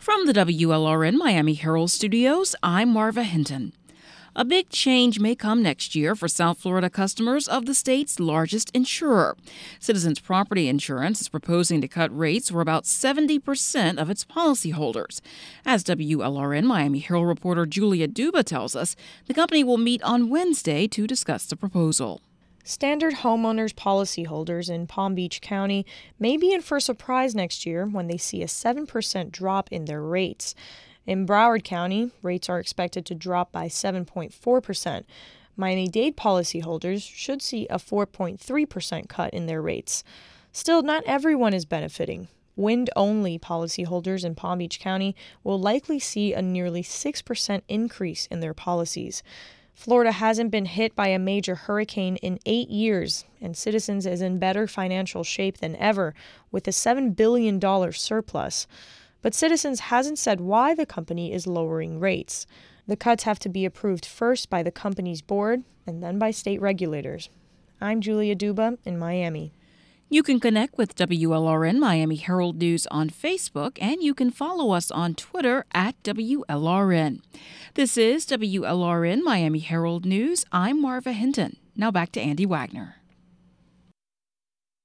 From the WLRN Miami Herald Studios, I'm Marva Hinton. A big change may come next year for South Florida customers of the state's largest insurer. Citizens Property Insurance is proposing to cut rates for about 70% of its policyholders. As WLRN Miami Herald reporter Julia Duba tells us, the company will meet on Wednesday to discuss the proposal. Standard homeowners policyholders in Palm Beach County may be in for a surprise next year when they see a 7% drop in their rates. In Broward County, rates are expected to drop by 7.4%. Miami-Dade policyholders should see a 4.3% cut in their rates. Still, not everyone is benefiting. Wind-only policyholders in Palm Beach County will likely see a nearly 6% increase in their policies. Florida hasn't been hit by a major hurricane in 8 years, and Citizens is in better financial shape than ever, with a $7 billion surplus. But Citizens hasn't said why the company is lowering rates. The cuts have to be approved first by the company's board and then by state regulators. I'm Julia Duba in Miami. You can connect with WLRN Miami Herald News on Facebook, and you can follow us on Twitter at WLRN. This is WLRN Miami Herald News. I'm Marva Hinton. Now back to Andy Wagner.